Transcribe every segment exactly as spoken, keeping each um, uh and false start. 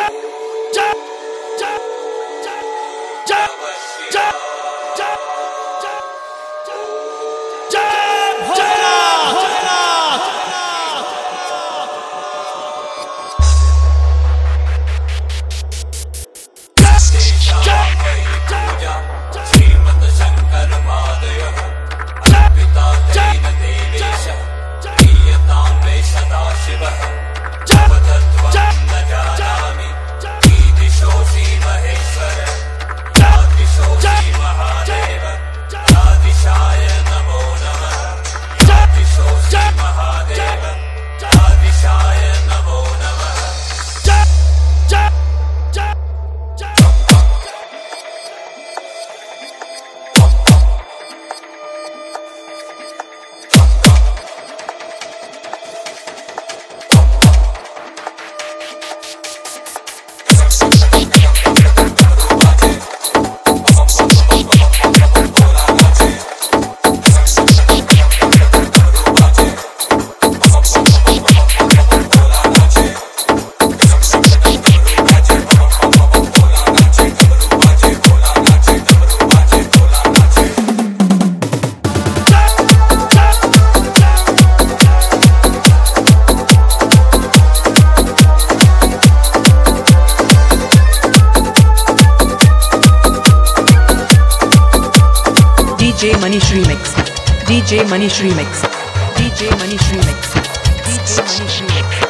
D J Manish Remix. D J Manish Remix. D J Manish Remix. D J Manish Remix.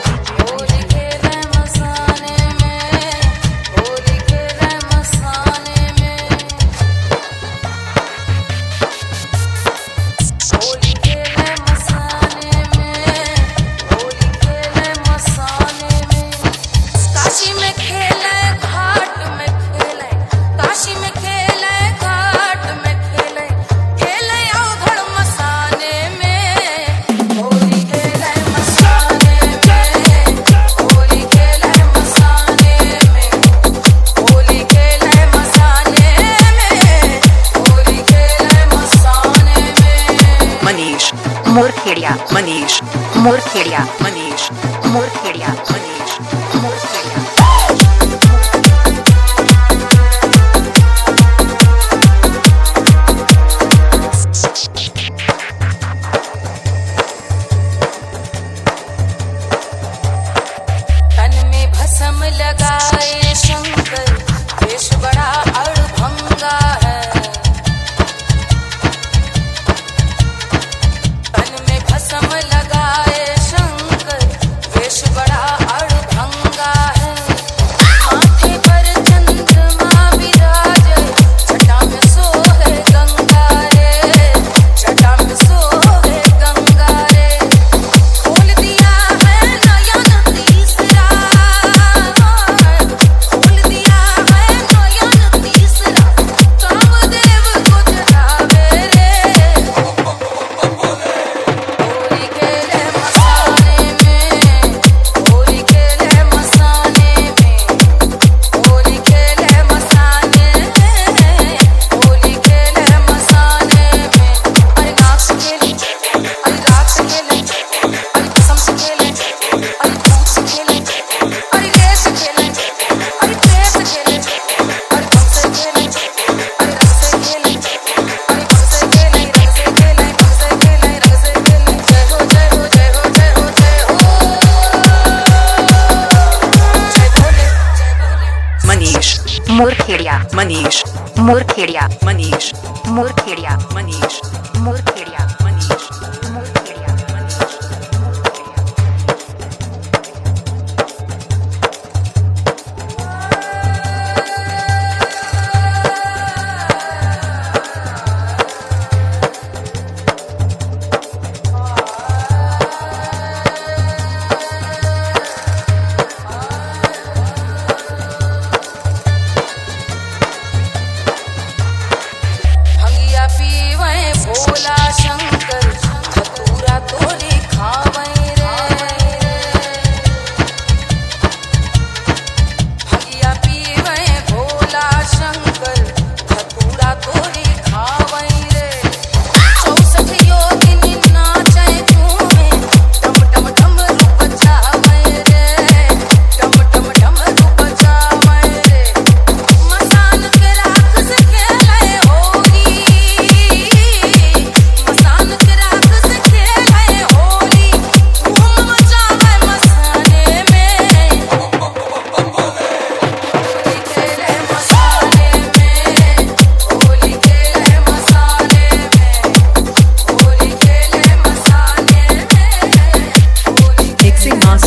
Morkhedia, Manish, Morkhedia, Manish, Morkhedia, Manish, Morkhedia. तन में भस्म लगाए शंकर, वेश बड़ा अड़भंगा है। भस्म लगाए शंकर, वेश बड़ा अड़भंगा है। माथे पर चंद्रमा विराजे, जटा में सोहे गंगा रे, जटा में सोहे गंगा रे। खोल दिया है नयन तीसरा, खोल दिया है नयन तीसरा, कामदेव को जगावे रे। Morkhedia, Manish, Morkhedia, Manish, Morkhedia, Manish, Morkhedia, Manish, Morkhedia, Manish, पीवे Bhola Shankar.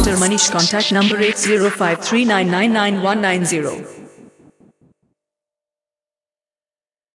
Mister Manish. Contact number eight zero five three nine nine nine one nine zero.